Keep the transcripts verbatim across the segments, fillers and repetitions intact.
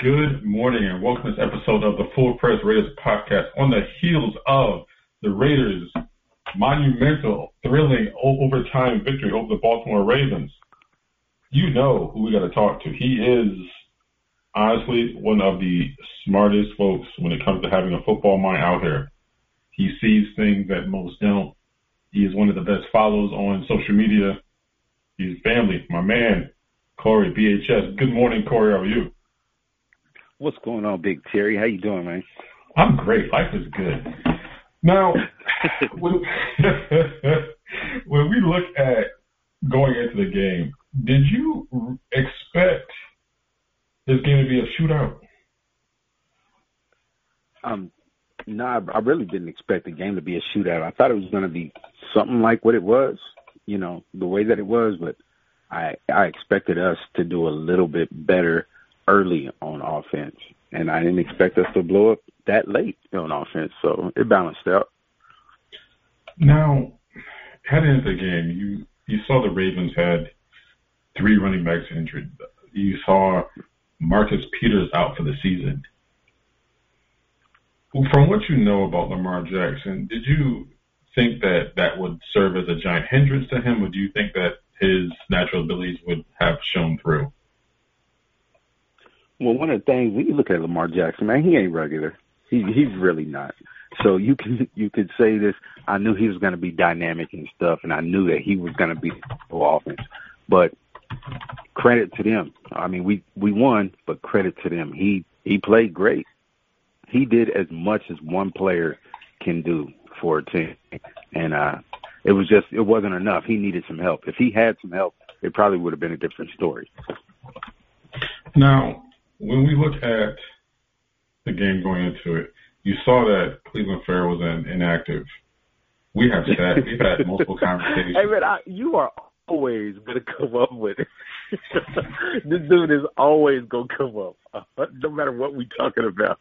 Good morning and welcome to this episode of the Full Press Raiders podcast on the heels of the Raiders' monumental, thrilling overtime victory over the Baltimore Ravens. You know who we got to talk to. He is honestly one of the smartest folks when it comes to having a football mind out here. He sees things that most don't. He is one of the best follows on social media. He's family, my man, Corey, B H S. Good morning, Corey. How are you? What's going on, Big Terry? How you doing, man? I'm great. Life is good. Now, when, when we look at going into the game, did you expect this game to be a shootout? Um, no, I, I really didn't expect the game to be a shootout. I thought it was going to be something like what it was, you know, the way that it was, but I I expected us to do a little bit better early on offense, and I didn't expect us to blow up that late on offense, so it balanced out. Now, heading into the game, you, you saw the Ravens had three running backs injured. You saw Marcus Peters out for the season. From what you know about Lamar Jackson, did you think that that would serve as a giant hindrance to him, or do you think that his natural abilities would have shown through? Well, one of the things, when you look at Lamar Jackson, man, he ain't regular. He, he's really not. So you can you could say this. I knew he was going to be dynamic and stuff, and I knew that he was going to be the offense. But credit to them. I mean, we, we won, but credit to them. He he played great. He did as much as one player can do for a team, and uh, it was just it wasn't enough. He needed some help. If he had some help, it probably would have been a different story. Now, when we look at the game going into it, you saw that Clelin Ferrell was an inactive. We have said we've had multiple conversations. Hey man, I, you are always gonna come up with it. This dude is always gonna come up, uh, no matter what we're talking about.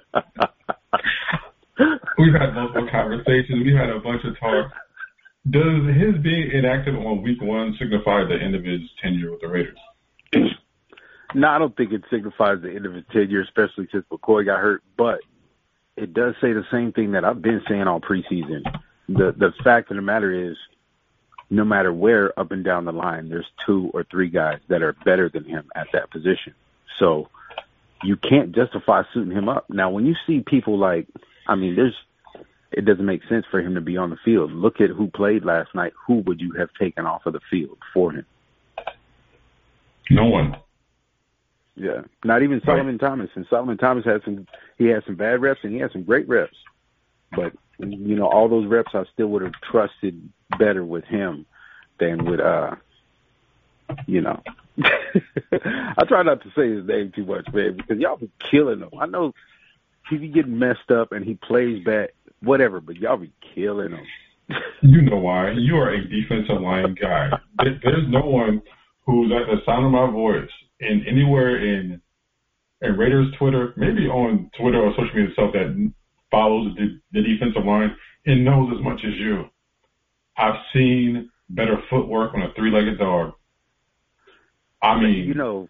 We've had multiple conversations. We've had a bunch of talk. Does his being inactive on week one signify the end of his tenure with the Raiders? No, I don't think it signifies the end of his tenure, especially since McCoy got hurt. But it does say the same thing that I've been saying all preseason. The the fact of the matter is, no matter where up and down the line, there's two or three guys that are better than him at that position. So you can't justify suiting him up. Now, when you see people like, I mean, there's it doesn't make sense for him to be on the field. Look at who played last night. Who would you have taken off of the field for him? No one. Yeah, not even Solomon right. Thomas. And Solomon Thomas had some, he had some bad reps and he had some great reps. But, you know, all those reps I still would have trusted better with him than with, uh, you know. I try not to say his name too much, man, because y'all be killing him. I know he be getting messed up and he plays bad, whatever, but y'all be killing him. You know why. You are a defensive line guy. There's no one who's at the sound of my voice and anywhere in, in Raiders Twitter, maybe on Twitter or social media itself, that follows the, the defensive line and knows as much as you. I've seen better footwork on a three-legged dog. I mean, you know,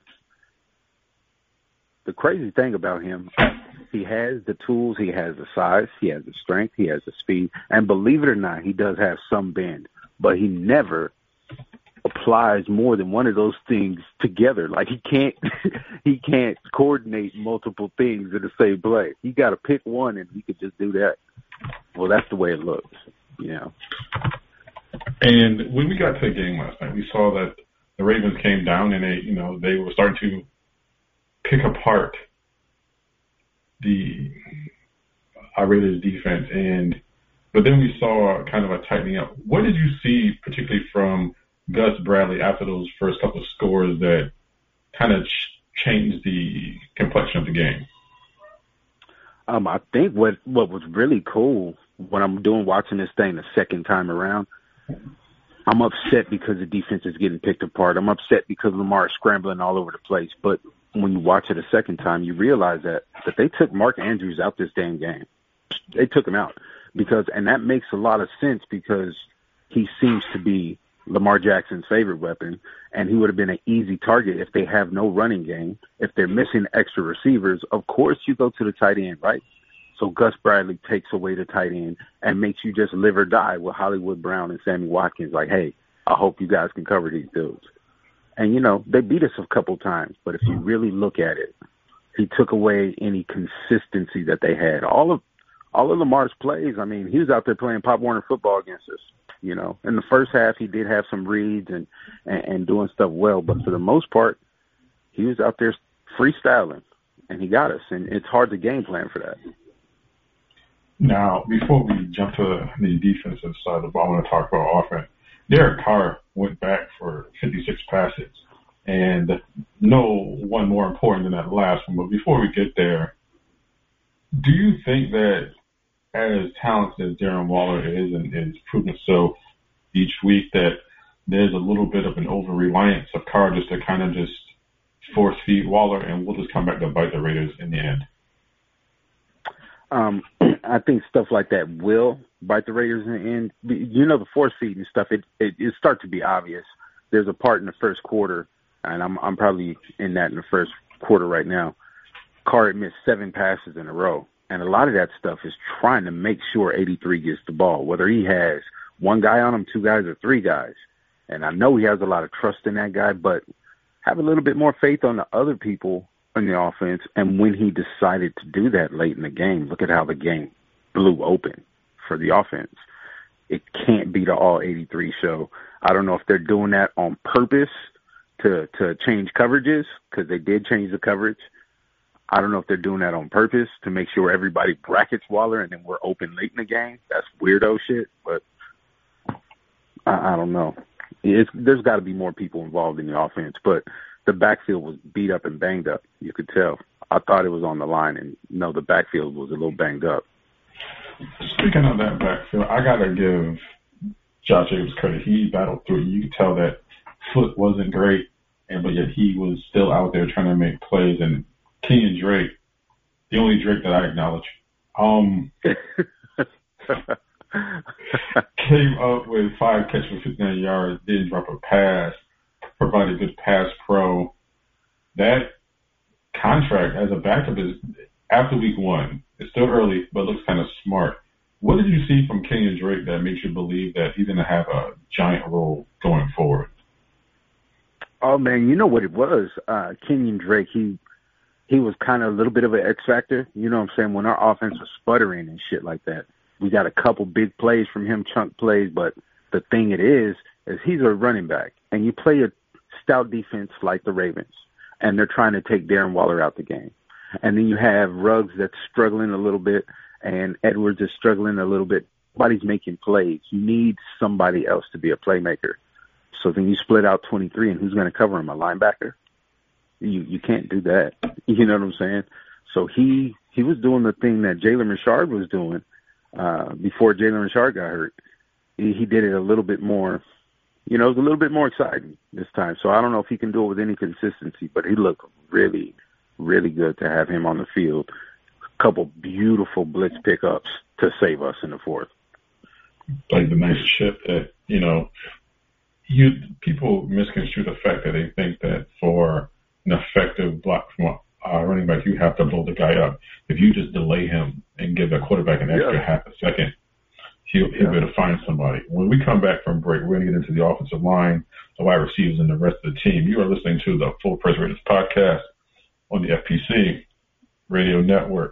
the crazy thing about him, he has the tools, he has the size, he has the strength, he has the speed, and believe it or not, he does have some bend, but he never applies more than one of those things together. Like he can't, he can't coordinate multiple things in the same play. He got to pick one, and he could just do that. Well, that's the way it looks, you know. And when we got to the game last night, we saw that the Ravens came down, and they, you know, they were starting to pick apart the our Raiders defense, and but then we saw kind of a tightening up. What did you see, particularly from Gus Bradley after those first couple of scores, that kind of ch- changed the complexion of the game? Um, I think what, what was really cool when I'm doing watching this thing the second time around, I'm upset because the defense is getting picked apart. I'm upset because Lamar is scrambling all over the place. But when you watch it a second time, you realize that, that they took Mark Andrews out this damn game. They took him out because, and that makes a lot of sense because he seems to be Lamar Jackson's favorite weapon, and he would have been an easy target if they have no running game. If they're missing extra receivers, of course you go to the tight end, right? So Gus Bradley takes away the tight end and makes you just live or die with Hollywood Brown and Sammy Watkins. Like, hey, I hope you guys can cover these dudes. And, you know, they beat us a couple times, but if you really look at it, he took away any consistency that they had. All of all of Lamar's plays, I mean, he was out there playing Pop Warner football against us. You know, in the first half, he did have some reads and, and, and doing stuff well, but for the most part, he was out there freestyling, and he got us, and it's hard to game plan for that. Now, before we jump to the defensive side of the ball, I want to talk about offense. Derek Carr went back for fifty-six passes, and no one more important than that last one. But before we get there, do you think that as talented as Darren Waller is and is proven so each week that there's a little bit of an over-reliance of Carr just to kind of just force feed Waller, and we'll just come back to bite the Raiders in the end? Um, I think stuff like that will bite the Raiders in the end. You know, the force feeding stuff, it, it, it starts to be obvious. There's a part in the first quarter, and I'm I'm probably in that in the first quarter right now. Carr had missed seven passes in a row, and a lot of that stuff is trying to make sure eighty-three gets the ball, whether he has one guy on him, two guys, or three guys. And I know he has a lot of trust in that guy, but have a little bit more faith on the other people in the offense. And when he decided to do that late in the game, look at how the game blew open for the offense. It can't be the all eighty-three show. I don't know if they're doing that on purpose to to change coverages, because they did change the coverage. I don't know if they're doing that on purpose to make sure everybody brackets Waller and then we're open late in the game. That's weirdo shit, but I, I don't know. It's, there's got to be more people involved in the offense, but the backfield was beat up and banged up. You could tell. I thought it was on the line, and no, the backfield was a little banged up. Speaking of that backfield, I got to give Josh Jacobs credit. He battled through. You could tell that foot wasn't great, and but yet he was still out there trying to make plays. And Kenyon Drake, the only Drake that I acknowledge, um, came up with five catches for fifty-nine yards, didn't drop a pass, provided good pass pro. That contract as a backup is, after week one, it's still early, but looks kind of smart. What did you see from Kenyon Drake that makes you believe that he's going to have a giant role going forward? Oh, man, you know what it was. Uh, Kenyon Drake, he he was kind of a little bit of an X factor. You know what I'm saying? When our offense was sputtering and shit like that, we got a couple big plays from him, chunk plays, but the thing it is, is he's a running back, and you play a stout defense like the Ravens, and they're trying to take Darren Waller out the game. And then you have Ruggs that's struggling a little bit, and Edwards is struggling a little bit. Nobody's making plays. You need somebody else to be a playmaker. So then you split out twenty-three, and who's going to cover him? A linebacker? You you can't do that. You know what I'm saying? So he he was doing the thing that Jalen Richard was doing uh, before Jalen Richard got hurt. He, he did it a little bit more. You know, it was a little bit more exciting this time. So I don't know if he can do it with any consistency, but he looked really, really good to have him on the field. A couple beautiful blitz pickups to save us in the fourth. Like the nice chip that, you know, you people misconstrue the fact that they think that for an effective block from a running back, you have to blow the guy up. If you just delay him and give the quarterback an extra yeah. half a second, he'll, he'll yeah. be able to find somebody. When we come back from break, we're going to get into the offensive line, the wide receivers, and the rest of the team. You are listening to the Full Press Raiders podcast on the F P C Radio Network.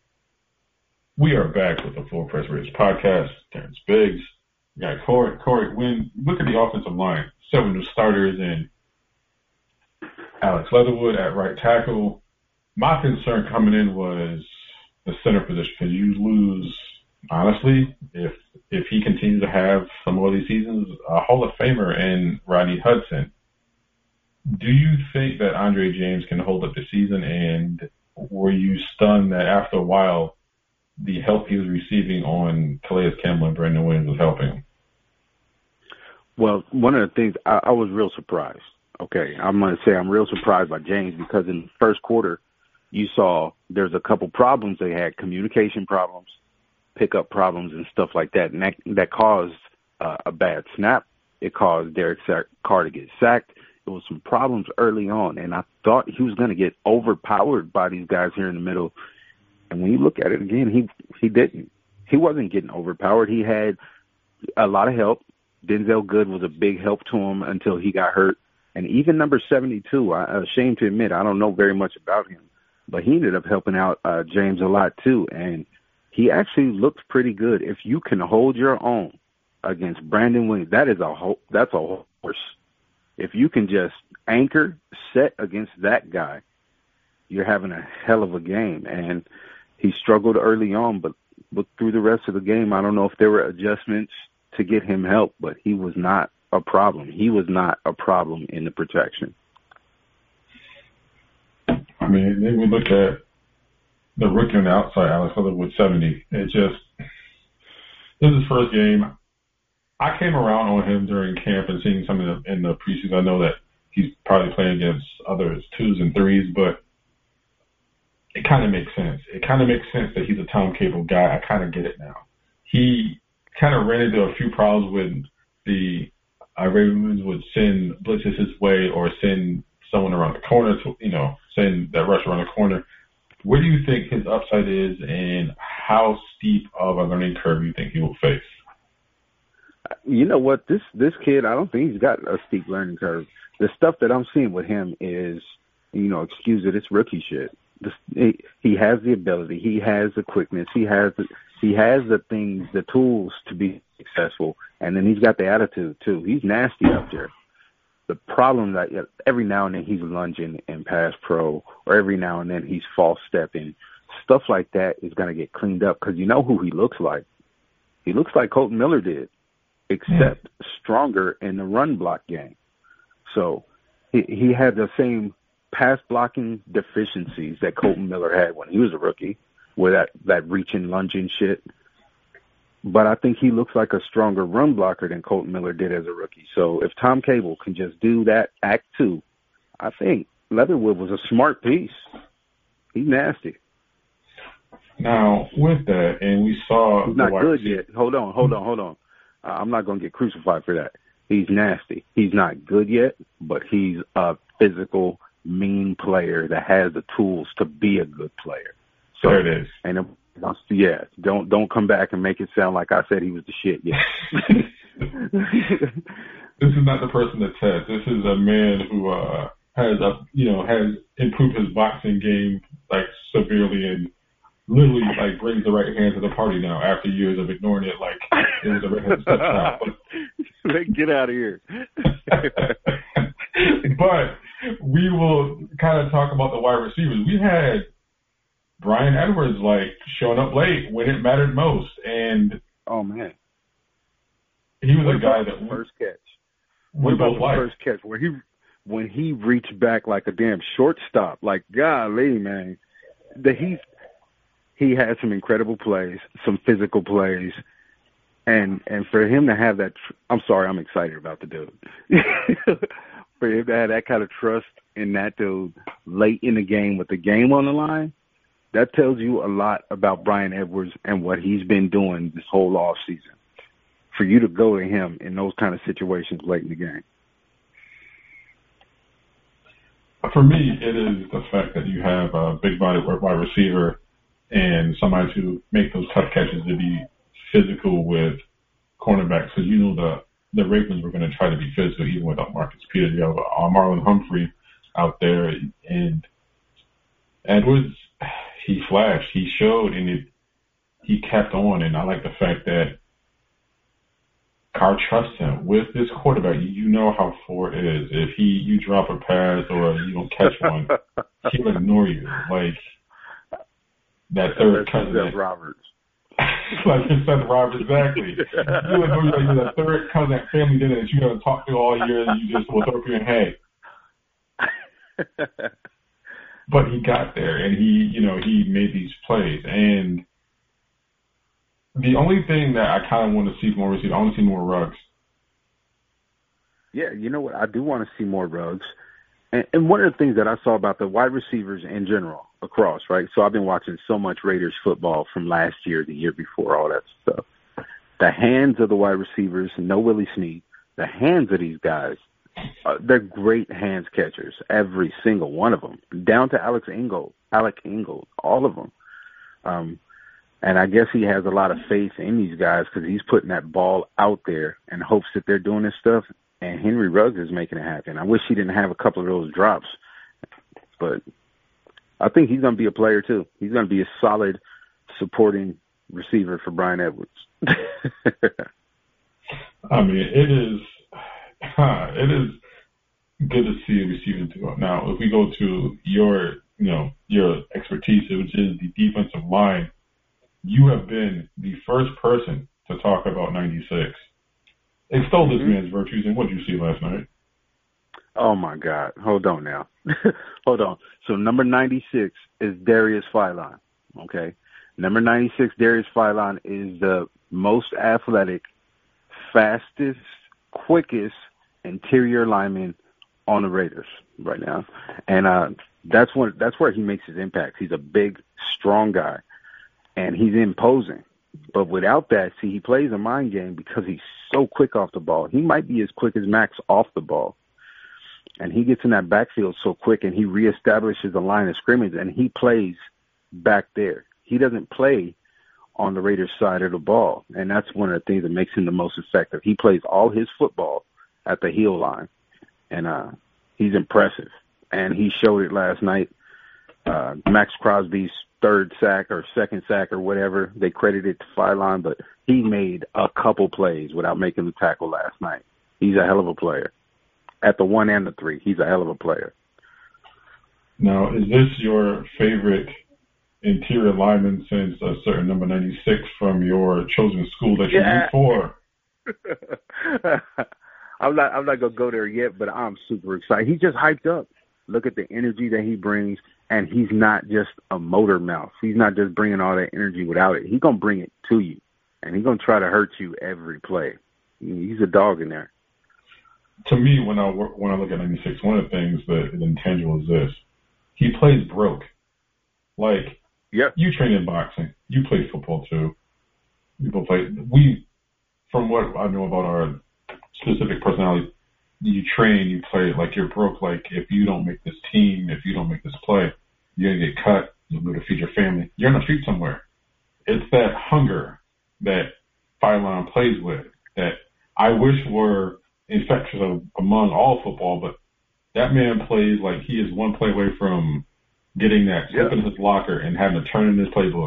We are back with the Full Press Raiders podcast. Terrence Biggs. We got Corey. Corey, when look at the offensive line, seven new starters and Alex Leatherwood at right tackle. My concern coming in was the center position, because you lose, honestly, if if he continues to have some of these seasons, a Hall of Famer in Rodney Hudson. Do you think that Andre James can hold up the season, and were you stunned that after a while the help he was receiving on Calais Campbell and Brandon Williams was helping him? Well, one of the things, I, I was real surprised. Okay, I'm going to say I'm real surprised by James, because in the first quarter, you saw there's a couple problems they had, communication problems, pickup problems, and stuff like that, and that, that caused uh, a bad snap It caused Derek Carr to get sacked. It was some problems early on, and I thought he was going to get overpowered by these guys here in the middle. And when you look at it again, he he didn't. He wasn't getting overpowered. He had a lot of help. Denzel Good was a big help to him until he got hurt. And even number seventy-two, I'm ashamed to admit, I don't know very much about him, but he ended up helping out uh, James a lot too. And he actually looks pretty good. If you can hold your own against Brandon Williams, that is a ho- that's a horse. If you can just anchor, set against that guy, you're having a hell of a game. And he struggled early on, but look through the rest of the game. I don't know if there were adjustments to get him help, but he was not a problem. He was not a problem in the protection. I mean, then we look at the rookie on the outside, Alex Leatherwood, seventy. It just, this is his first game. I came around on him during camp and seeing some of the, in the preseason. I know that he's probably playing against others, twos and threes, but it kind of makes sense. It kind of makes sense that he's a Tom Cable guy. I kind of get it now. He kind of ran into a few problems when the uh, Ravens would send blitzes his way or send someone around the corner to, you know, send that rush around the corner. Where do you think his upside is, and how steep of a learning curve you think he will face? You know what? This this kid, I don't think he's got a steep learning curve. The stuff that I'm seeing with him is, you know, excuse it, it's rookie shit. This, he, he has the ability. He has the quickness. He has the, he has the things, the tools to be successful. And then he's got the attitude, too. He's nasty up there. The problem that every now and then he's lunging in pass pro, or every now and then he's false stepping. Stuff like that is going to get cleaned up because you know who he looks like. He looks like Colton Miller did, except mm. stronger in the run block game. So he, he had the same pass blocking deficiencies that Colton Miller had when he was a rookie, with that, that reaching, lunging shit. But I think he looks like a stronger run blocker than Colton Miller did as a rookie. So if Tom Cable can just do that act two, I think Leatherwood was a smart piece. He's nasty. Now, with that, and we saw... He's not good yet. Hold on, hold on, hold on. Uh, I'm not going to get crucified for that. He's nasty. He's not good yet, but he's a physical, mean player that has the tools to be a good player. So, there it is. And yeah, don't don't come back and make it sound like I said he was the shit yet. This is not the person that says. This is a man who uh, has a you know has improved his boxing game like severely and literally like brings the right hand to the party now after years of ignoring it like it was a redheaded stepchild. But get out of here. But we will kind of talk about the wide receivers. We had Bryan Edwards, like, showing up late when it mattered most. And oh, man. He was what a guy that that... first catch? What about the liked. first catch? Where he, when he reached back like a damn shortstop. Like, golly, man. The, he's, he had some incredible plays, some physical plays. And and for him to have that... Tr- I'm sorry, I'm excited about the dude. For him to have that kind of trust in that dude late in the game with the game on the line, that tells you a lot about Bryan Edwards and what he's been doing this whole off season. For you to go to him in those kind of situations late in the game. For me, it is the fact that you have a big body wide receiver and somebody to make those tough catches to be physical with cornerbacks. Because you know the the Ravens were going to try to be physical even without Marcus Peters. You have uh, Marlon Humphrey out there, and Edwards. He flashed, he showed, and it, he kept on. And I like the fact that Carr trusts him. With this quarterback, you know how Ford is. If he you drop a pass or you don't catch one, he'll ignore you. Like that third cousin. Seth Roberts. Like Seth Roberts, exactly. He'll ignore you like you're the third cousin at family dinner that you haven't talked to all year and you just will throw up your hey. But he got there, and he, you know, he made these plays. And the only thing that I kind of want to see from more receivers, I want to see more Ruggs. Yeah, you know what? I do want to see more Ruggs. And, and one of the things that I saw about the wide receivers in general across, right? So I've been watching so much Raiders football from last year, the year before, all that stuff. The hands of the wide receivers, no Willie Snead, the hands of these guys, uh, they're great hands catchers, every single one of them, down to Alex Ingold, Alec Ingold, all of them. Um, and I guess he has a lot of faith in these guys because he's putting that ball out there in hopes that they're doing this stuff. And Henry Ruggs is making it happen. I wish he didn't have a couple of those drops, but I think he's going to be a player too. He's going to be a solid supporting receiver for Brian Edwards. I mean, it is it is good to see a receiver do. Now, if we go to your you know your expertise, which is the defensive line, you have been the first person to talk about ninety-six. Extol this mm-hmm. man's virtues, and what did you see last night? Oh, my God. Hold on now. Hold on. So number ninety-six is Darius Philon, okay? Number ninety-six, Darius Philon, is the most athletic, fastest, quickest interior lineman on the Raiders right now. And uh, that's when, that's where he makes his impact. He's a big, strong guy, and he's imposing. But without that, see, he plays a mind game because he's so quick off the ball. He might be as quick as Max off the ball. And he gets in that backfield so quick, and he reestablishes the line of scrimmage, and he plays back there. He doesn't play on the Raiders' side of the ball, and that's one of the things that makes him the most effective. He plays all his football at the heel line, and uh, he's impressive. And he showed it last night. Uh, Max Crosby's third sack or second sack or whatever, they credited it to Philon, but he made a couple plays without making the tackle last night. He's a hell of a player. At the one and the three, he's a hell of a player. Now, is this your favorite interior lineman since a certain number ninety-six from your chosen school that you yeah. root for? I'm not. I'm not gonna go there yet, but I'm super excited. He's just hyped up. Look at the energy that he brings, and he's not just a motor mouth. He's not just bringing all that energy without it. He's gonna bring it to you, and he's gonna try to hurt you every play. He's a dog in there. To me, when I when I look at ninety-six, one of the things that is intangible is this: he plays broke. Like, yep. You train in boxing, you play football too. People play. We, from what I know about our specific personality, you train, you play like you're broke. Like, if you don't make this team, if you don't make this play, you're gonna get cut. You'll go to feed your family. You're on the street somewhere. It's that hunger that Philon plays with that I wish were infectious among all football, but that man plays like he is one play away from getting that slip in his locker and having to turn in his playbook.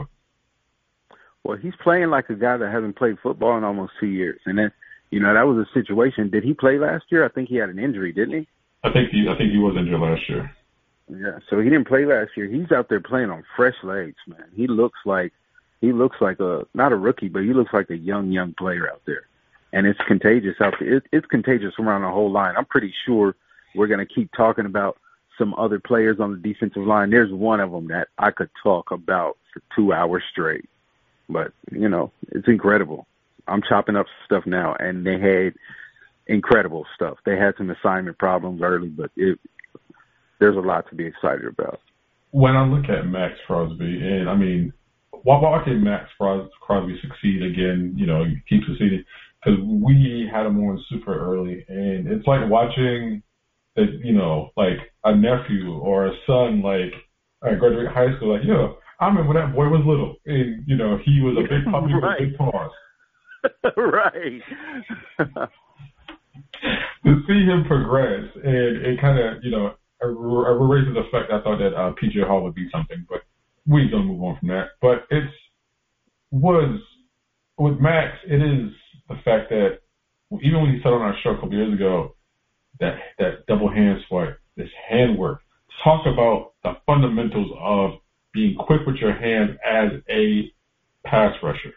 Well, he's playing like a guy that hasn't played football in almost two years. And then, you know, that was a situation. Did he play last year? I think he had an injury, didn't he? I think he I think he was injured last year. Yeah, so he didn't play last year. He's out there playing on fresh legs, man. He looks like he looks like a not a rookie, but he looks like a young, young player out there. And it's contagious out there. It, it's contagious around the whole line. I'm pretty sure we're going to keep talking about some other players on the defensive line. There's one of them that I could talk about for two hours straight. But, you know, it's incredible. I'm chopping up stuff now, and they had incredible stuff. They had some assignment problems early, but it, there's a lot to be excited about. When I look at Max Crosby, and, I mean, while watching Max Crosby succeed again, you know, keep succeeding, because we had him on super early, and it's like watching, a, you know, like a nephew or a son, like, I graduate high school, like, yo, I remember when that boy was little, and, you know, he was a big puppy right. with big paws. Right. To see him progress, and it kind of, you know, erases the fact I thought that uh, P J Hall would be something, but we're going to move on from that. But it's, was, with Max, it is the fact that even when he said on our show a couple years ago, that that double hand swipe, this hand work, talk about the fundamentals of being quick with your hands as a pass rusher.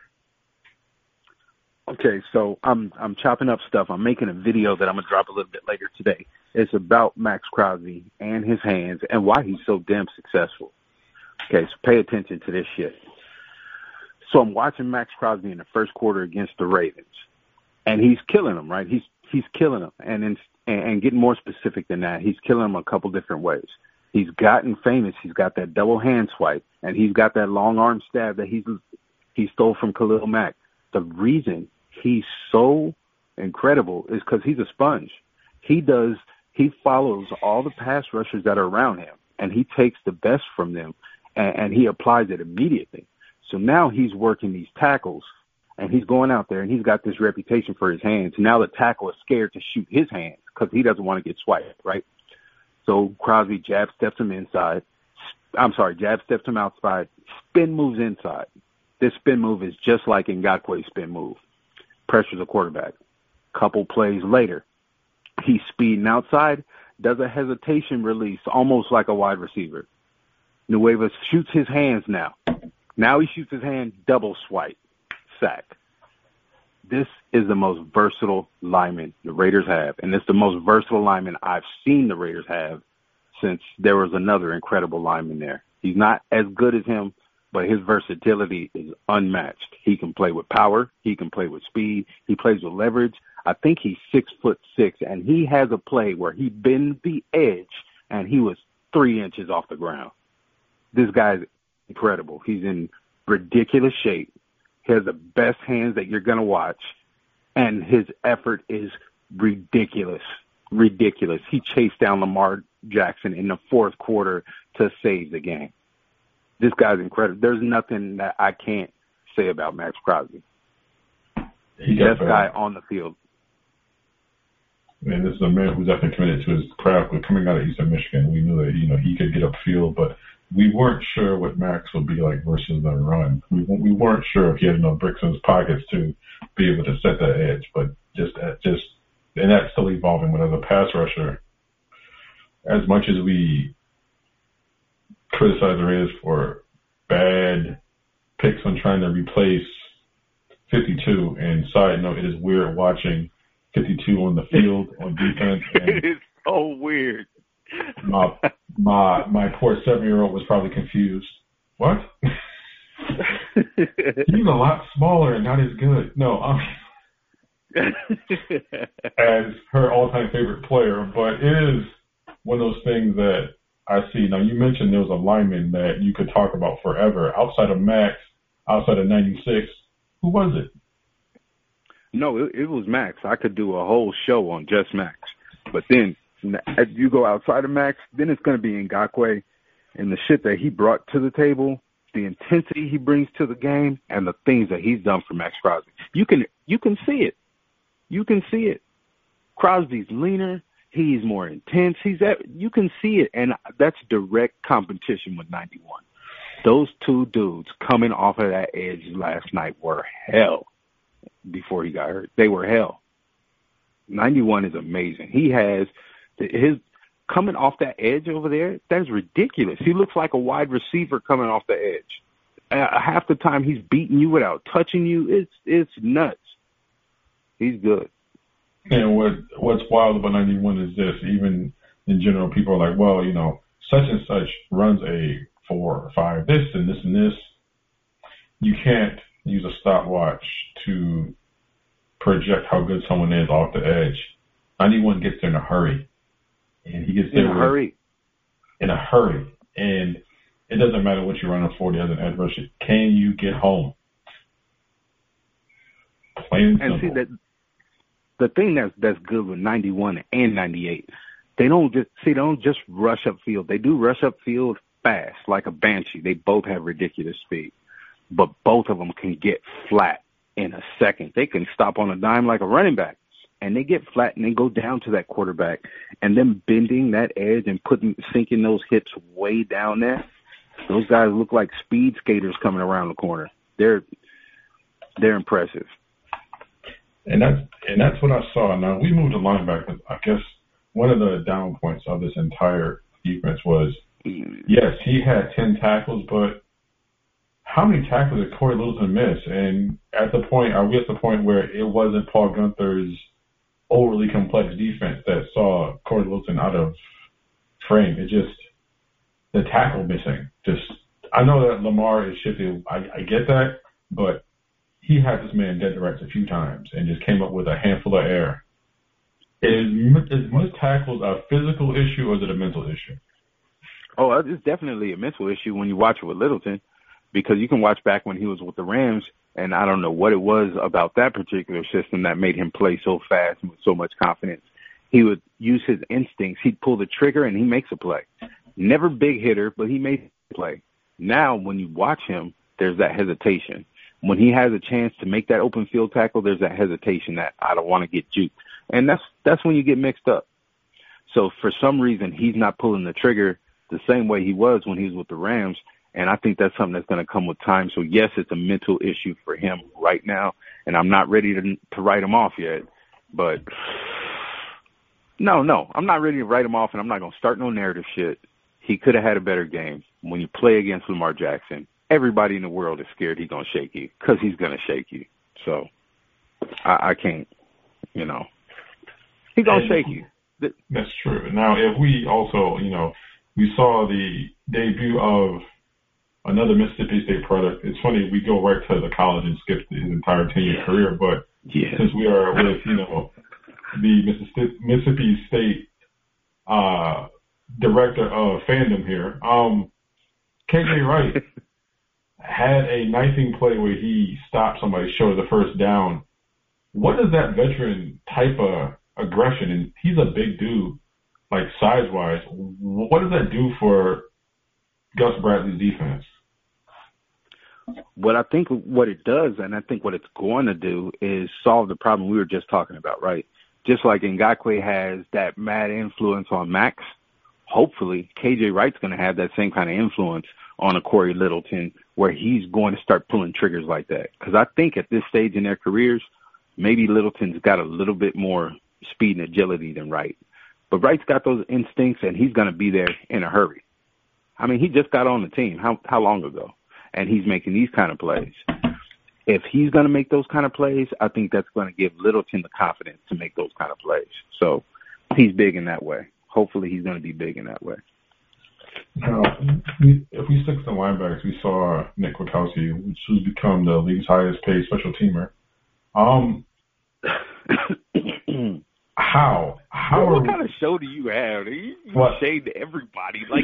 Okay, so I'm I'm chopping up stuff. I'm making a video that I'm gonna drop a little bit later today. It's about Max Crosby and his hands and why he's so damn successful. Okay, so pay attention to this shit. So I'm watching Max Crosby in the first quarter against the Ravens, and he's killing them, right? He's he's killing them, and in, and, and getting more specific than that, he's killing them a couple different ways. He's gotten famous. He's got that double hand swipe, and he's got that long arm stab that he's he stole from Khalil Mack. The reason he's so incredible is because he's a sponge. He does, he follows all the pass rushers that are around him, and he takes the best from them, and, and he applies it immediately. So now he's working these tackles, and he's going out there, and he's got this reputation for his hands. Now the tackle is scared to shoot his hands because he doesn't want to get swiped, right? So Crosby jab steps him inside. I'm sorry, jab steps him outside, spin moves inside. This spin move is just like Ngakwe's spin move. Pressures a quarterback. Couple plays later, he's speeding outside, does a hesitation release, almost like a wide receiver. Nueva shoots his hands now. Now he shoots his hand, double swipe, sack. This is the most versatile lineman the Raiders have, and it's the most versatile lineman I've seen the Raiders have since there was another incredible lineman there. He's not as good as him, but his versatility is unmatched. He can play with power. He can play with speed. He plays with leverage. I think he's six foot six, and he has a play where he bends the edge, and he was three inches off the ground. This guy's incredible. He's in ridiculous shape. He has the best hands that you're going to watch, and his effort is ridiculous, ridiculous. He chased down Lamar Jackson in the fourth quarter to save the game. This guy's incredible. There's nothing that I can't say about Maxx Crosby. He Best guy on the field. Man, this is a man who's definitely committed to his craft. But coming out of Eastern Michigan, we knew that you know he could get upfield, but we weren't sure what Max would be like versus the run. We we weren't sure if he had enough bricks in his pockets to be able to set that edge. But just just and that's still evolving. But as a pass rusher, as much as we criticize the Raiders for bad picks on trying to replace fifty-two, and side note, it is weird watching fifty-two on the field on defense. And it's so weird. My my my poor seven-year-old was probably confused. What? He's a lot smaller and not as good. No, um, as her all-time favorite player, but it is one of those things that I see. Now, you mentioned there was a lineman that you could talk about forever. Outside of Max, outside of ninety-six, who was it? No, it, it was Max. I could do a whole show on just Max. But then, as you go outside of Max, then it's going to be Ngakoue and the shit that he brought to the table, the intensity he brings to the game, and the things that he's done for Maxx Crosby. You can you can see it. You can see it. Crosby's leaner. He's more intense. He's at, you can see it, and that's direct competition with ninety-one. Those two dudes coming off of that edge last night were hell before he got hurt. They were hell. ninety-one is amazing. He has his coming off that edge over there. That's ridiculous. He looks like a wide receiver coming off the edge. Uh, half the time he's beating you without touching you. It's it's nuts. He's good. And what what's wild about ninety-one is this. Even in general, people are like, well, you know, such and such runs a four or five, this and this and this. You can't use a stopwatch to project how good someone is off the edge. ninety-one gets there in a hurry. And he gets there in a hurry. In a hurry. And it doesn't matter what you're running for as an edge rusher. Can you get home? Plain and, and see that the thing that's that's good with ninety-one and ninety-eight, they don't just see they don't just rush upfield. They do rush upfield fast, like a banshee. They both have ridiculous speed, but both of them can get flat in a second. They can stop on a dime like a running back, and they get flat and they go down to that quarterback, and then bending that edge and putting sinking those hips way down there. Those guys look like speed skaters coming around the corner. They're they're impressive. And that's and that's what I saw. Now we moved to linebacker. I guess one of the down points of this entire defense was, yes, he had ten tackles, but how many tackles did Corey Littleton miss? And at the point, are we at the point where it wasn't Paul Guenther's overly complex defense that saw Corey Littleton out of frame? It just the tackle missing. Just I know that Lamar is shifty. I, I get that, but he had this man dead to rights a few times and just came up with a handful of air. Is, is missed tackles a physical issue or is it a mental issue? Oh, it's definitely a mental issue when you watch it with Littleton. because you can watch back when he was with the Rams, and I don't know what it was about that particular system that made him play so fast and with so much confidence. He would use his instincts. He'd pull the trigger, and he makes a play. Never big hitter, but he made a play. Now, when you watch him, there's that hesitation. When he has a chance to make that open field tackle, there's that hesitation that I don't want to get juked. And that's that's when you get mixed up. So for some reason, he's not pulling the trigger the same way he was when he was with the Rams. And I think that's something that's going to come with time. So, yes, it's a mental issue for him right now. And I'm not ready to, to write him off yet. But, no, no, I'm not ready to write him off, and I'm not going to start no narrative shit. He could have had a better game. When you play against Lamar Jackson, everybody in the world is scared he's going to shake you because he's going to shake you. So, I, I can't, you know. He's going to shake you. That's true. Now, if we also, you know, we saw the debut of another Mississippi State product. It's funny, we go right to the college and skip his entire ten-year career, but yeah. Since we are with, you know, the Mississippi, Mississippi State uh, director of fandom here, um, K J Wright had a knifing play where he stopped somebody short of the first down. What is that veteran type of aggression? And he's a big dude, like size-wise. What does that do for Gus Bradley's defense? What I think what it does, and I think what it's going to do, is solve the problem we were just talking about, right? Just like Ngakoue has that mad influence on Max, hopefully K J Wright's going to have that same kind of influence on a Corey Littleton, where he's going to start pulling triggers like that. Because I think at this stage in their careers, maybe Littleton's got a little bit more speed and agility than Wright. But Wright's got those instincts, and he's going to be there in a hurry. I mean, he just got on the team. How how long ago? And he's making these kind of plays. If he's going to make those kind of plays, I think that's going to give Littleton the confidence to make those kind of plays. So he's big in that way. Hopefully he's going to be big in that way. Now, we, if we stick to the linebackers, we saw Nick Kwiatkowski, which has become the league's highest paid special teamer. Um, how? How? What, what are, kind of show do you have? You, you what? shade to everybody. Like,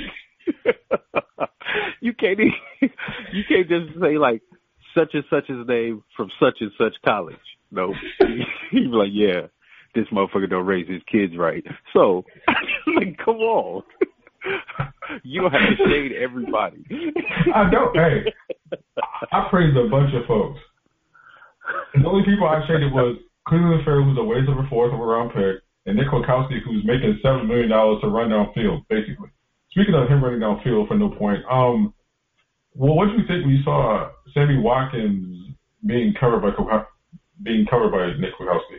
you can't even, you can't just say like such and such his name from such and such college. No, he'd be like, yeah, this motherfucker don't raise his kids right. So, like, come on. You don't have to shade everybody. I don't. Hey, I praised a bunch of folks. And the only people I shaded was Cleveland Fair, who's a ways over fourth overall pick, and Nick Kwiatkowski, who's making seven million dollars to run downfield, basically. Speaking of him running downfield for no point, um, well, what do you think when you saw Sammy Watkins being covered by being covered by Nick Kwiatkowski?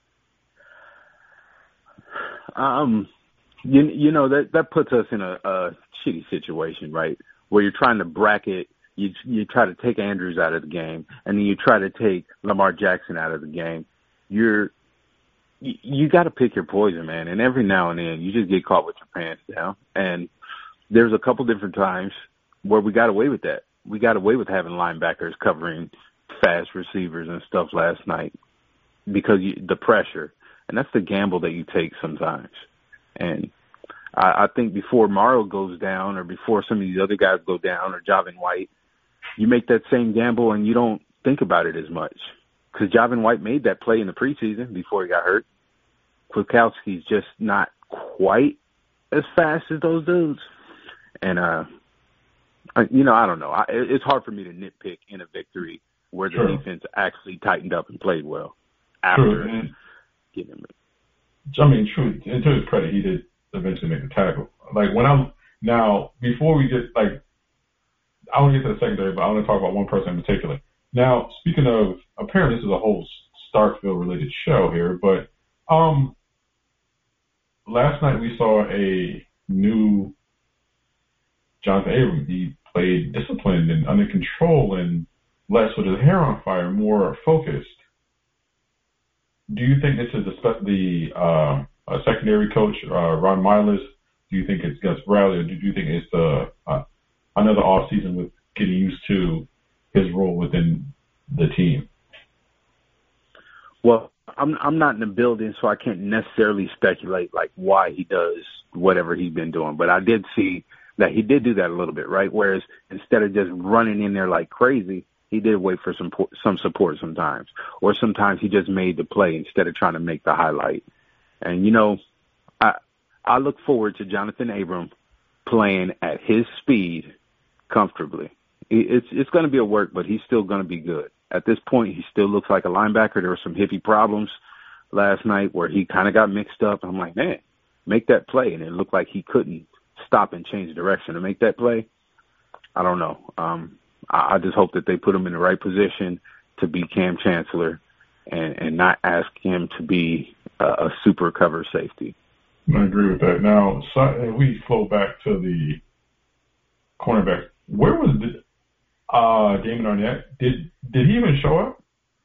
Um, you you know that that puts us in a, a shitty situation, right? Where you're trying to bracket, you you try to take Andrews out of the game, and then you try to take Lamar Jackson out of the game. You're you, you got to pick your poison, man. And every now and then, you just get caught with your pants down. And there's a couple different times where we got away with that. We got away with having linebackers covering fast receivers and stuff last night because you, the pressure. And that's the gamble that you take sometimes. And I, I think before Morrow goes down or before some of these other guys go down or Javin White, you make that same gamble and you don't think about it as much. Because Javin White made that play in the preseason before he got hurt. Kwiatkowski's just not quite as fast as those dudes. And, uh, you know, I don't know. I, it's hard for me to nitpick in a victory where the True. defense actually tightened up and played well after True. getting him. I mean, true. And to his credit, he did eventually make the tackle. Like, when I'm now, before we get, like, I want to get to the secondary, but I want to talk about one person in particular. Now, speaking of, apparently this is a whole Starkville-related show here, but um, last night we saw a new Jonathan Abram. He played disciplined and under control and less with his hair on fire, more focused. Do you think this is the, the uh, uh, secondary coach, uh, Ron Miles? Do you think it's Gus Bradley, or do you think it's the, uh, another offseason with getting used to his role within the team? Well, I'm I'm not in the building, so I can't necessarily speculate like why he does whatever he's been doing. But I did see that he did do that a little bit, right? Whereas instead of just running in there like crazy, he did wait for some some support sometimes, or sometimes he just made the play instead of trying to make the highlight. And you know, I I look forward to Jonathan Abram playing at his speed comfortably. It's it's going to be a work, but he's still going to be good. At this point, he still looks like a linebacker. There were some hippie problems last night where he kind of got mixed up. I'm like, man, make that play, and it looked like he couldn't stop and change direction to make that play. I don't know. Um, I, I just hope that they put him in the right position to be Cam Chancellor and, and not ask him to be a, a super cover safety. I agree with that. Now, so we flow back to the cornerback. Where was the, uh, Damon Arnette? Did did he even show up?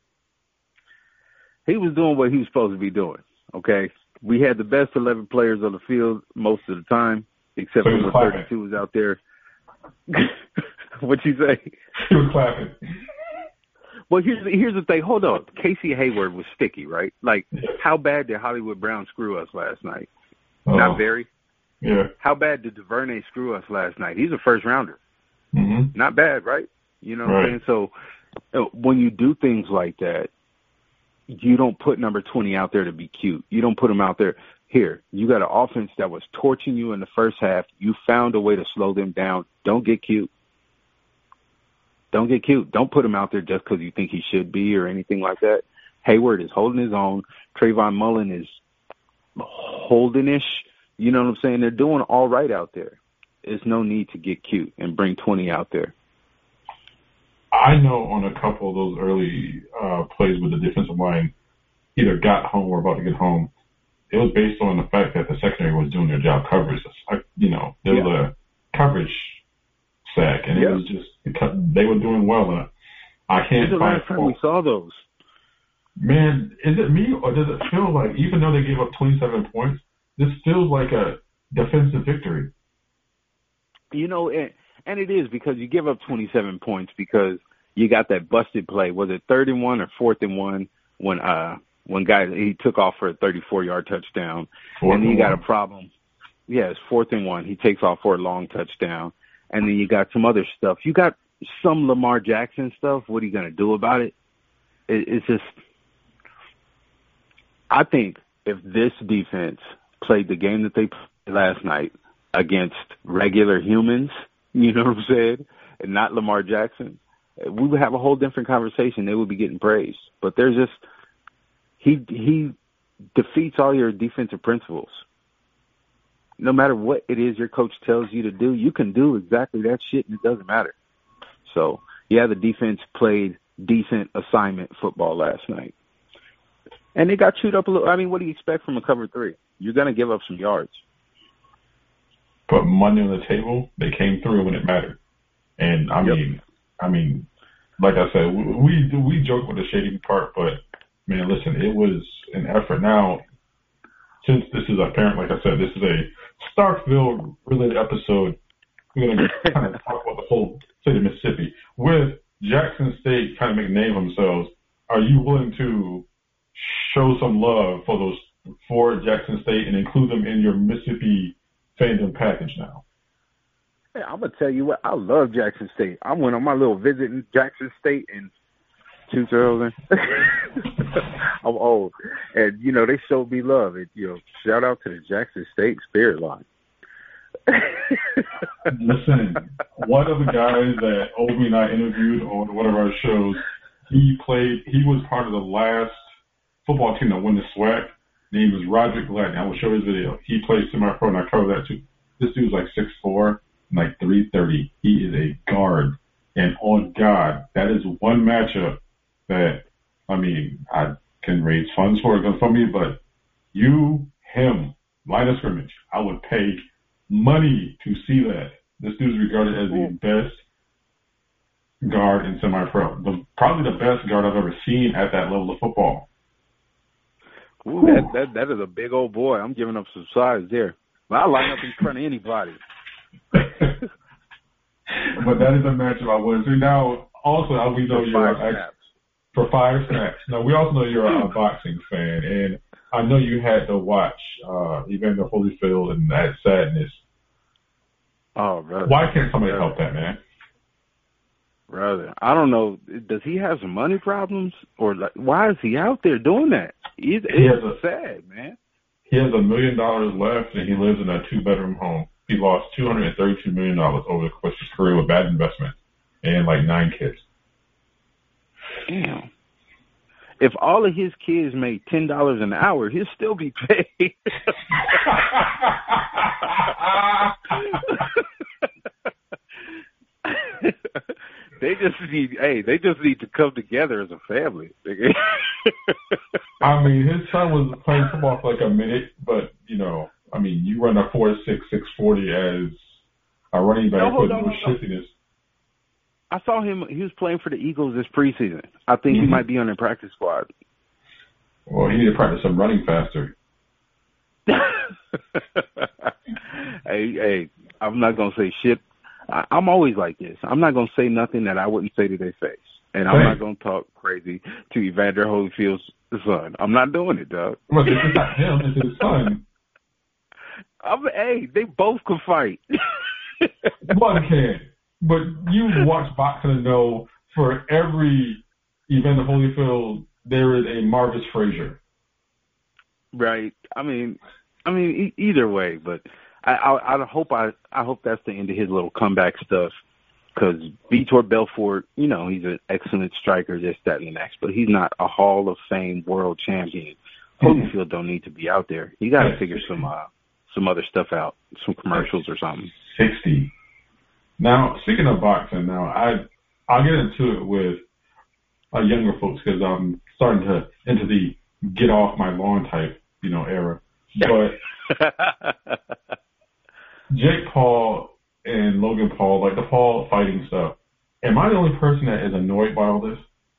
He was doing what he was supposed to be doing, okay? We had the best eleven players on the field most of the time, except so for when thirty-two was out there. What'd you say? He was clapping. Well, here's the, here's the thing. Hold on. Casey Hayward was sticky, right? Like, how bad did Hollywood Brown screw us last night? Oh. Not very. Yeah. How bad did DuVernay screw us last night? He's a first-rounder. Mm-hmm. Not bad, right? You know what right. I'm saying? So uh, when you do things like that, you don't put number twenty out there to be cute. You don't put him out there. Here, you got an offense that was torching you in the first half. You found a way to slow them down. Don't get cute. Don't get cute. Don't put him out there just because you think he should be or anything like that. Hayward is holding his own. Trayvon Mullen is holding-ish. You know what I'm saying? They're doing all right out there. There's no need to get cute and bring twenty out there. I know on a couple of those early uh, plays with the defensive line either got home or about to get home, it was based on the fact that the secondary was doing their job coverage. I, you know, there yeah. was a coverage sack, and yeah. it was just they were doing well. And I can't When's the find last time we saw those? Man, is it me or does it feel like even though they gave up twenty-seven points, this feels like a defensive victory? You know, and, and it is because you give up twenty-seven points because you got that busted play. Was it third and one or fourth and one when uh when guy he took off for a thirty-four yard touchdown, fourth and then you got one. a problem. Yeah, it's fourth and one. He takes off for a long touchdown, and then you got some other stuff. You got some Lamar Jackson stuff. What are you gonna do about it? it it's just, I think if this defense played the game that they played last night against regular humans, you know what I'm saying, and not Lamar Jackson, we would have a whole different conversation. They would be getting praised. But there's just he he defeats all your defensive principles. No matter what it is your coach tells you to do, you can do exactly that shit, and it doesn't matter. So, yeah, the defense played decent assignment football last night. And they got chewed up a little. I mean, what do you expect from a cover three? You're going to give up some yards. Put money on the table. They came through when it mattered. And, I mean, yep. I mean, like I said, we we, we joke with the shady part, but, man, listen, it was an effort. Now, since this is apparent, like I said, this is a Starkville-related episode, we're going to kind of talk about the whole state of Mississippi. With Jackson State kind of making a name of themselves, are you willing to show some love for those for Jackson State and include them in your Mississippi fandom package now? Hey, I'm going to tell you what, I love Jackson State. I went on my little visit in Jackson State in two thousand. I'm old. And, you know, they showed me love. And, you know, shout out to the Jackson State Spirit Line. Listen, one of the guys that Obi and I interviewed on one of our shows, he played, he was part of the last football team that won the SWAC. His name was Roderick Gladney. I will show his video. He played semi-pro, and I covered that too. This dude's like six foot four, like three thirty. He is a guard. And on God, that is one matchup that, I mean, I can raise funds for it for me, but you, him, line of scrimmage, I would pay money to see that. This dude is regarded as the best guard in semi-pro. The, probably the best guard I've ever seen at that level of football. Ooh, that, that that is a big old boy. I'm giving up some size there. But I line up in front of anybody. But that is a matchup I would see. Now, also, we know for you're five ex- for five snaps. Now, we also know you're a boxing fan, and I know you had to watch uh, Evander Holyfield and that sadness. Oh, brother. Why can't somebody brother. help that, man? Brother, I don't know. Does he have some money problems, or like, why is he out there doing that? It's, He has it's a- sad, man. He has a million dollars left, and he lives in a two-bedroom home. He lost two hundred thirty-two million dollars over the course of his career with bad investments and like nine kids. Damn. If all of his kids made ten dollars an hour, he'll still be paid. They just need, hey, they just need to come together as a family. I mean, his son was playing football for like a minute, but you know, I mean, you run a four six six forty as a running back no, with no, no no. shiftiness. I saw him. He was playing for the Eagles this preseason. I think Mm-hmm. he might be on their practice squad. Well, he need to practice some running faster. hey, hey, I'm not gonna say shit. I, I'm always like this. I'm not gonna say nothing that I wouldn't say to their face, and I'm Hey. not gonna talk crazy to Evander Holyfield's son. I'm not doing it, dog. Well, this is not him. This is his son. I'm, hey, they both can fight. One can. But you watch boxing and know for every Evander Holyfield, there is a Marvis Frazier. Right. I mean, I mean, e- either way, but I, I, I hope I, I hope that's the end of his little comeback stuff. Because Vitor Belfort, you know, he's an excellent striker, this, that, and the next, but he's not a Hall of Fame world champion. Holyfield don't need to be out there. You got to figure some, uh, some other stuff out, some commercials or something. sixty. Now, speaking of boxing, now I I'll get into it with uh, younger folks because I'm starting to into the get off my lawn type, you know, era. But Jake Paul and Logan Paul, like the Paul fighting stuff. Am I the only person that is annoyed by all this?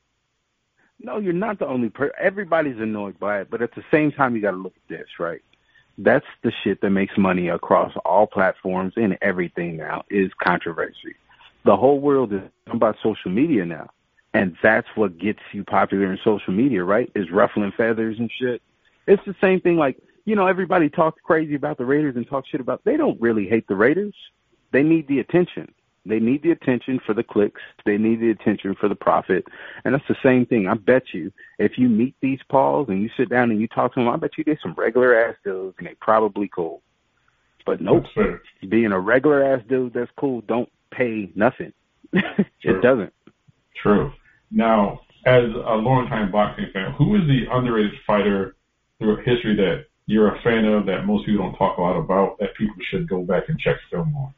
No, you're not the only person. Everybody's annoyed by it, but at the same time, you got to look at this, right? That's the shit that makes money across all platforms and everything now is controversy. The whole world is about social media now, and that's what gets you popular in social media, right? Is ruffling feathers and shit. It's the same thing like, you know, everybody talks crazy about the Raiders and talk shit about, they don't really hate the Raiders. They need the attention. They need the attention for the clicks. They need the attention for the profit. And that's the same thing. I bet you if you meet these Pauls and you sit down and you talk to them, I bet you they're some regular-ass dudes and they probably cool. But nope, being a regular-ass dude that's cool don't pay nothing. It doesn't. True. Now, as a longtime boxing fan, who is the underrated fighter through history that you're a fan of that most people don't talk a lot about that people should go back and check film on?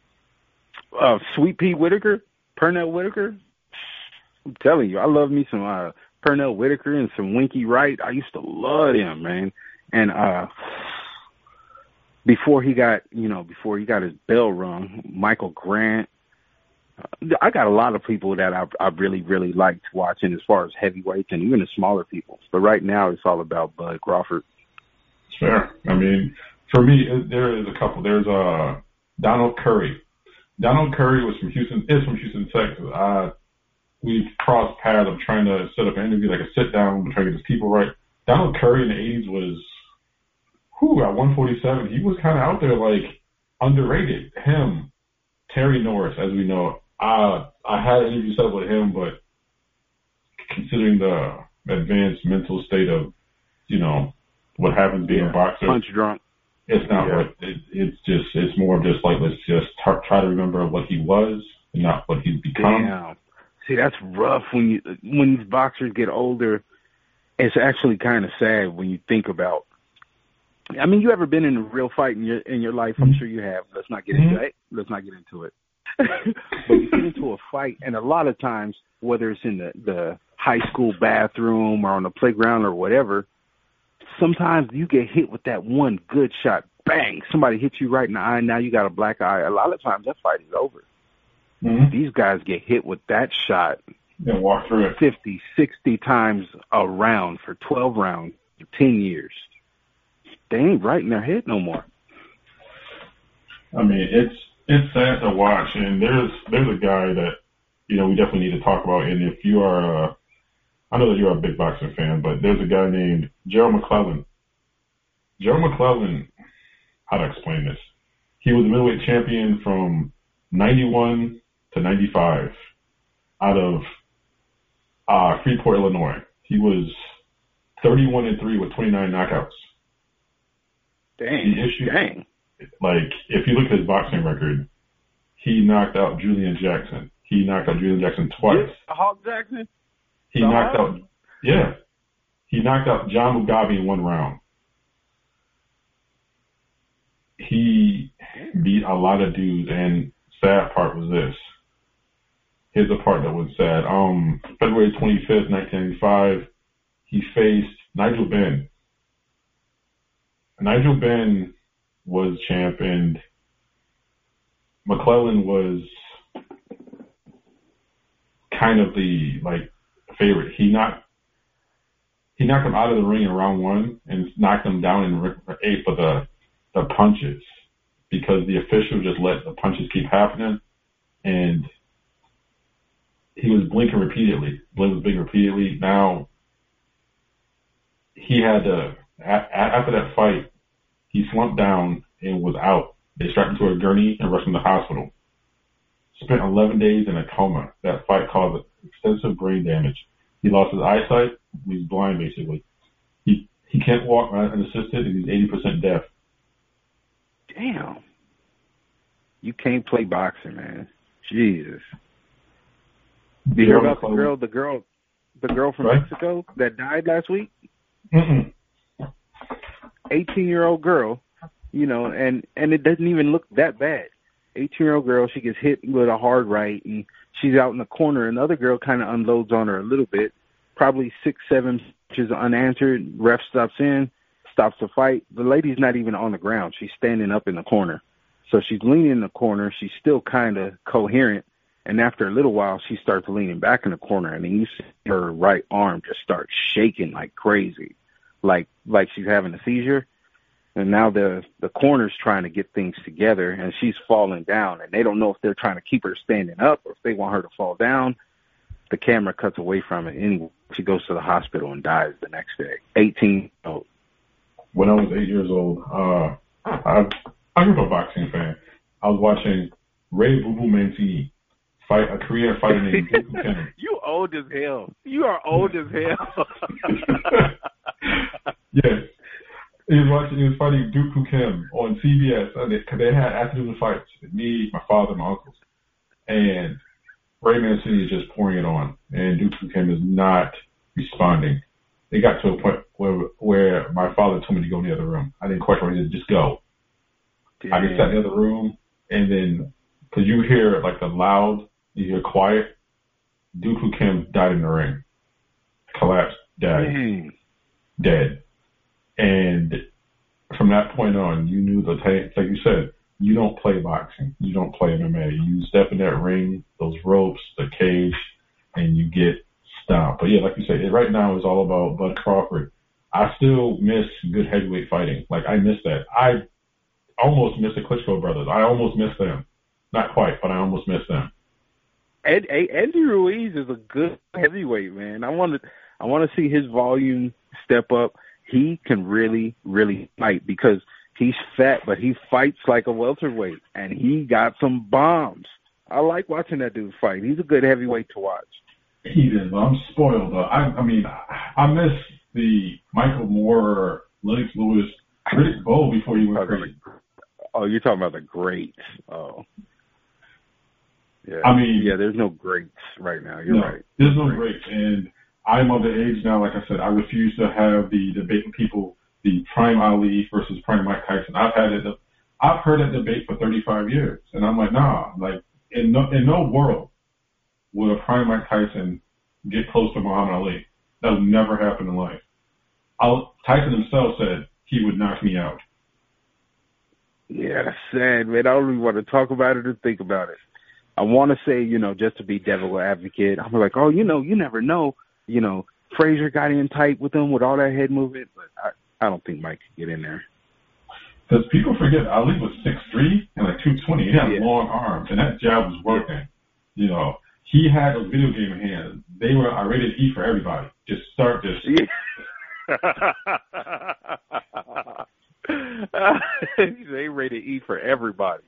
Uh, Sweet Pea Whitaker, Pernell Whitaker. I'm telling you, I love me some uh, Pernell Whitaker and some Winky Wright. I used to love him, man. And uh, before he got, you know, before he got his bell rung, Michael Grant. Uh, I got a lot of people that I, I really, really liked watching as far as heavyweights and even the smaller people. But right now, it's all about Bud Crawford. Fair. I mean, for me, there is a couple. There's uh, Donald Curry. Donald Curry was from Houston, is from Houston, Texas. I, we crossed paths of trying to set up an interview, like a sit down, trying to get his people right. Donald Curry in the eighties was, whew, at one forty-seven, he was kind of out there, like, underrated. Him, Terry Norris, as we know. Uh, I had an interview set up with him, but considering the advanced mental state of, you know, what happens being yeah, a boxer. Punch drunk. It's not yeah. what it, it's just. It's more just like let's just t- try to remember what he was and not what he's become. Damn. See, that's rough when you when these boxers get older. It's actually kind of sad when you think about. I mean, you ever been in a real fight in your in your life? I'm sure you have. Let's not get Mm-hmm. into it. Let's not get into it. But you get into a fight, and a lot of times, whether it's in the the high school bathroom or on the playground or whatever. Sometimes you get hit with that one good shot. Bang! Somebody hits you right in the eye. Now you got a black eye. A lot of times that fight is over. Mm-hmm. These guys get hit with that shot And walk through it. fifty, sixty times a round for twelve rounds for ten years. They ain't right in their head no more. I mean, it's it's sad to watch. And there's there's a guy that you know we definitely need to talk about. And if you are, uh, I know that you're a big boxing fan, but there's a guy named Gerald McClellan. Gerald McClellan, how to explain this? he was a middleweight champion from ninety-one to ninety-five out of uh, Freeport, Illinois. He was thirty-one and three with twenty-nine knockouts. Dang, issue, dang. Like, if you look at his boxing record, he knocked out Julian Jackson. He knocked out Julian Jackson twice. Hawk Jackson? He the knocked Hawk? out, yeah. He knocked out John Mugabe in one round. He beat a lot of dudes, and sad part was this. Here's the part that was sad. Um, February twenty-fifth, nineteen ninety-five, he faced Nigel Benn. Nigel Benn was champ, and McClellan was kind of the like favorite. He knocked he knocked him out of the ring in round one and knocked him down in eight for the the punches, because the official just let the punches keep happening, and he was blinking repeatedly. Blink was blinking repeatedly. Now he had to, after that fight, he slumped down and was out. They strapped him to a gurney and rushed him to the hospital. Spent eleven days in a coma. That fight caused extensive brain damage. He lost his eyesight. He's blind, basically. He he can't walk unassisted, and he's eighty percent deaf. Damn. You can't play boxing, man. Jesus. Did you hear about the girl, the girl, the girl from right? Mexico that died last week? Mm-mm. eighteen-year-old girl, you know, and, and it doesn't even look that bad. eighteen-year-old girl, she gets hit with a hard right, and she's out in the corner. Another girl kind of unloads on her a little bit, probably six, seven inches unanswered. Ref stops in, stops the fight. The lady's not even on the ground. She's standing up in the corner. So she's leaning in the corner. She's still kind of coherent. And after a little while, she starts leaning back in the corner, and then you see her right arm just start shaking like crazy, like like she's having a seizure. And now the the corner's trying to get things together, and she's falling down, and they don't know if they're trying to keep her standing up or if they want her to fall down. The camera cuts away from it. Anyway, she goes to the hospital and dies the next day. eighteen years old. When I was eight years old, uh, I, I grew up a boxing fan. I was watching Ray Boo Boo Mancini fight a Korean fighter named Duk Koo Kim. You old as hell. You are old as hell. Yes. He was watching. He was fighting Duk Koo Kim on C B S because they had afternoon fights. Me, my father, my uncles, and Ray Mancini is just pouring it on, and Duk Koo Kim is not responding. It got to a point where where my father told me to go in the other room. I didn't question. He said, "Just go." Damn. I just sat in the other room, and then because you hear like the loud, you hear quiet. Duk Koo Kim died in the ring, collapsed, died, Dang. dead. And from that point on, you knew the t- like you said, you don't play boxing, you don't play M M A. You step in that ring, those ropes, the cage, and you get stomped. But yeah, like you said, it, right now it's all about Bud Crawford. I still miss good heavyweight fighting. Like I miss that. I almost miss the Klitschko brothers. I almost miss them. Not quite, but I almost miss them. Ed, Ed, Andy Ruiz is a good heavyweight, man. I want to, I want to see his volume step up. He can really, really fight because he's fat, but he fights like a welterweight, and he got some bombs. I like watching that dude fight. He's a good heavyweight to watch. He is. I'm spoiled. Uh, I, I mean, I miss the Michael Moore, Lennox Lewis, Riddick Bowe before he went crazy. Oh, you're talking about the greats. Oh. Yeah. I mean, yeah, there's no greats right now. You're no, right. There's no greats. And I'm of the age now, like I said, I refuse to have the debate with people, the prime Ali versus prime Mike Tyson. I've had it. I've heard that debate for thirty-five years. And I'm like, nah, like in no, in no world would a prime Mike Tyson get close to Muhammad Ali. That would never happen in life. I'll, Tyson himself said he would knock me out. Yeah, that's sad, man. I don't even want to talk about it or think about it. I want to say, you know, just to be devil advocate, I'm like, oh, you know, you never know. You know, Frazier got in tight with him with all that head movement, but I, I don't think Mike could get in there. Because people forget Ali was six three and like two twenty. He had yeah. long arms, and that jab was working. Yeah. You know, he had a video game in hand. They were a rated E for everybody. Just start this. Yeah. They rated E for everybody.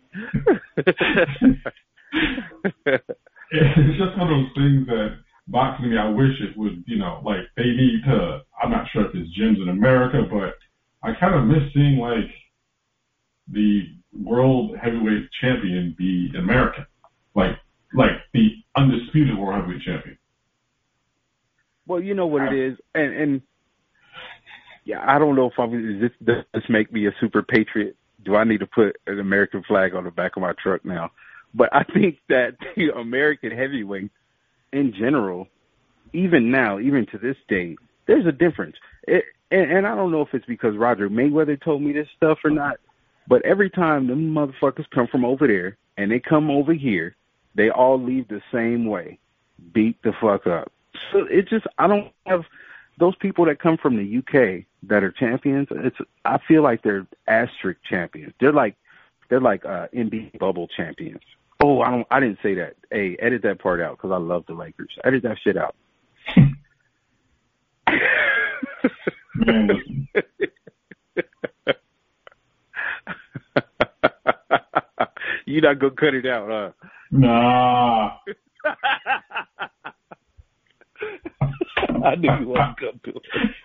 It's just one of those things that boxing, I wish it would, you know, like they need to, I'm not sure if it's gyms in America, but I kind of miss seeing like the world heavyweight champion be American, like like the undisputed world heavyweight champion. Well, you know what it is, and, and yeah, I don't know if I'm, does this, does this make me a super patriot? Do I need to put an American flag on the back of my truck now? But I think that the American heavyweight in general, even now, even to this day, there's a difference. It, and, and I don't know if it's because Roger Mayweather told me this stuff or not, but every time them motherfuckers come from over there and they come over here, they all leave the same way, beat the fuck up. So it just, I don't have those people that come from the U K that are champions. It's, I feel like they're asterisk champions. They're like, they're like uh, N B A bubble champions. Oh, I don't, I didn't say that. Hey, edit that part out because I love the Lakers. Edit that shit out. Man, listen. You're not gonna cut it out, huh? Nah. I knew you wasn't gonna do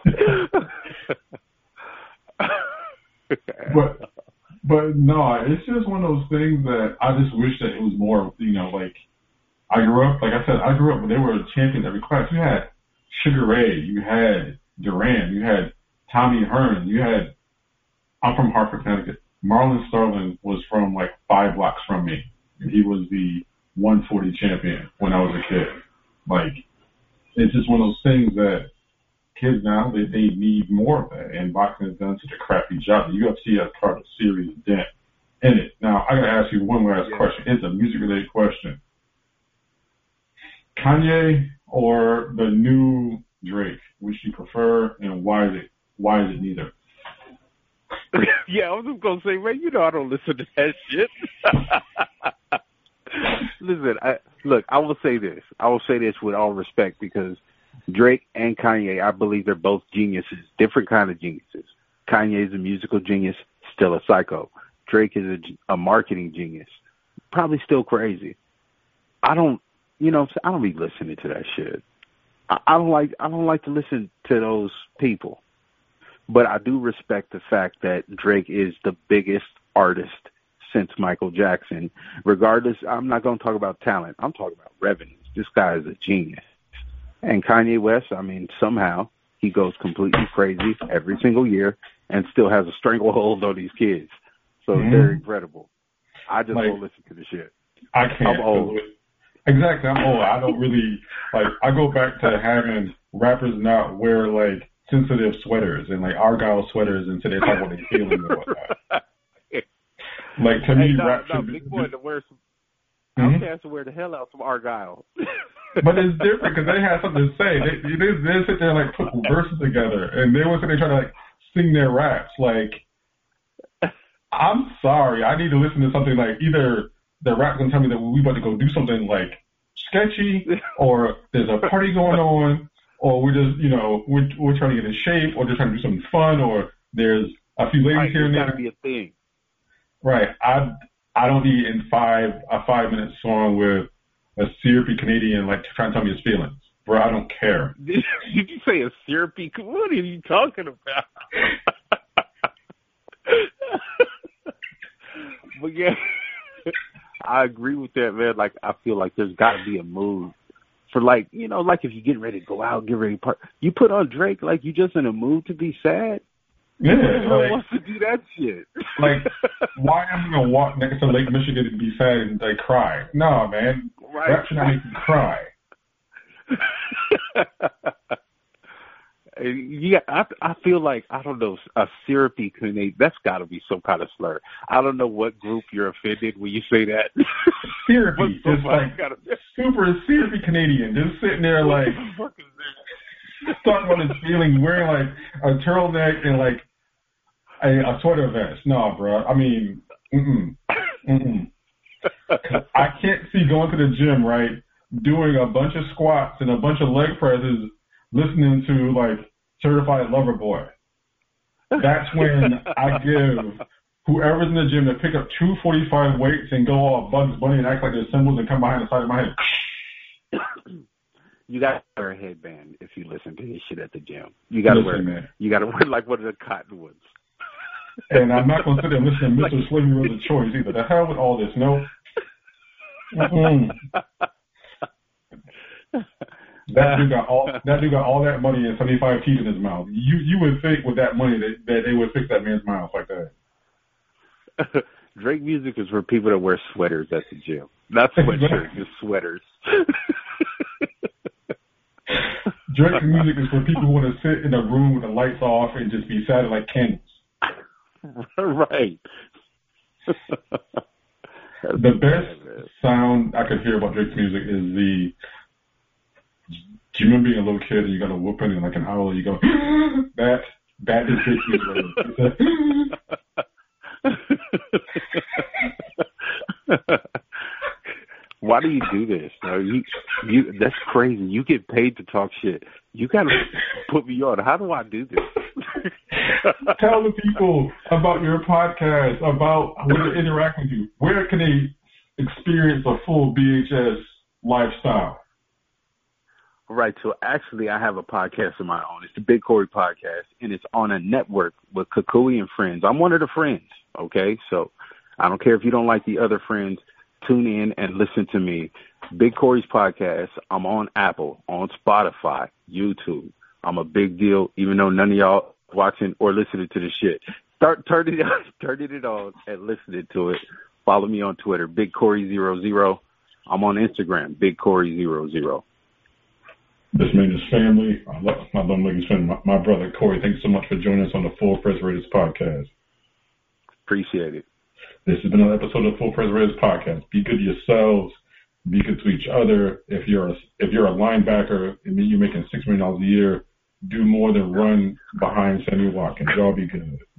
it. but, but no, it's just one of those things that I just wish that it was more, you know, like, I grew up, like I said, I grew up when they were champions every class. You had Sugar Ray, you had Duran, you had Tommy Hearn, you had, I'm from Hartford, Connecticut. Marlon Sterling was from like five blocks from me. He was the one forty champion when I was a kid. Like, it's just one of those things that kids now, they, they need more of that. And boxing has done such a crappy job. The U F C has part of a serious dent in it. Now, I got to ask you one last yeah. question. It's a music-related question. Kanye or the new Drake? Which do you prefer, and why is it, why is it neither? Yeah, I was just going to say, man, you know I don't listen to that shit. Listen, I, look, I will say this. I will say this with all respect because Drake and Kanye, I believe they're both geniuses, different kind of geniuses. Kanye is a musical genius, still a psycho. Drake is a, a marketing genius, probably still crazy. I don't, you know, I don't be listening to that shit. I, I don't like, I don't like to listen to those people. But I do respect the fact that Drake is the biggest artist since Michael Jackson. Regardless, I'm not going to talk about talent. I'm talking about revenues. This guy is a genius. And Kanye West, I mean, somehow he goes completely crazy every single year and still has a stranglehold on these kids. So mm-hmm. they're incredible. I just like, don't listen to the shit. I can't. I'm old. Exactly. I'm old. I don't really, like, I go back to having rappers not wear, like, sensitive sweaters and like Argyle sweaters and so they talk about their feelings and whatnot. Like to me, hey, no, rap no, should be. Big boy to wear some. Mm-hmm. Outkast to wear the hell out some Argyle. But it's different because they have something to say. They, they they sit there and like put verses together, and they were sitting there trying to like sing their raps. Like, I'm sorry, I need to listen to something like either the rap's gonna tell me that we about to go do something like sketchy, or there's a party going on. Or we're just, you know, we're we're trying to get in shape, or just trying to do something fun, or there's a few ladies right, here and there. It's got to be a thing. Right. I I don't need in five a five minute song with a syrupy Canadian like trying to tell me his feelings, bro. I don't care. Did you say a syrupy? What are you talking about? But yeah, I agree with that, man. Like I feel like there's got to be a mood. For like, you know, like if you're getting ready to go out, get ready to party, you put on Drake like you just in a mood to be sad. Yeah, who like, wants to do that shit? Like, why am I gonna walk next to Lake Michigan and be sad and like cry? No, man, right. Rap should not make you cry. Yeah, I I feel like I don't know a syrupy Canadian. That's got to be some kind of slur. I don't know what group you're offended when you say that. Syrupy, just like gotta, super syrupy Canadian, just sitting there like talking about his feelings, wearing like a turtleneck and like a, a sweater vest. No, bro. I mean, mm-mm, mm-mm. I can't see going to the gym, right, doing a bunch of squats and a bunch of leg presses, listening to like Certified Lover Boy. that's when I give whoever's in the gym to pick up two forty-five weights and go all Bugs Bunny and act like they're symbols and come behind the side of my head. You got to wear a headband if you listen to his shit at the gym. You got to wear, man. You got to wear like one of the Cottonwoods. And I'm not going to sit there and listen to Mister Slavery was a choice either. The hell with all this, no. Mm-mm. That dude got all that dude got all that money and seventy-five teeth in his mouth. You you would think with that money that, that they would fix that man's mouth like that. Drake music is for people that wear sweaters at the gym. Not sweatshirts, just sweaters. Drake music is for people who want to sit in a room with the lights off and just be sad like candles. Right. The best sound I could hear about Drake's music is the. Do you remember being a little kid and you got a whooping and like an owl? You go that that is Drake's music. Why do you do this? No, you, you, that's crazy. You get paid to talk shit. You gotta put me on. How do I do this? Tell the people about your podcast, about how they interact with you. Where can they experience a full B H S lifestyle? Right. So actually, I have a podcast of my own. It's the Big Corey Podcast, and it's on a network with Kukui and friends. I'm one of the friends. Okay, so I don't care if you don't like the other friends. Tune in and listen to me. Big Corey's Podcast. I'm on Apple, on Spotify, YouTube. I'm a big deal, even though none of y'all watching or listening to the shit. Start turning it, turning it on and listening to it. Follow me on Twitter, Big Corey zero zero. I'm on Instagram, Big Corey zero zero. This man is family. I love my Lone Leggings friend, my, my brother Corey. Thanks so much for joining us on the Full Press Raiders Podcast. Appreciate it. This has been another episode of Full Press Raiders Podcast. Be good to yourselves. Be good to each other. If you're a, if you're a linebacker and you're making six million dollars a year, do more than run behind Sammy Watkins. Y'all be good.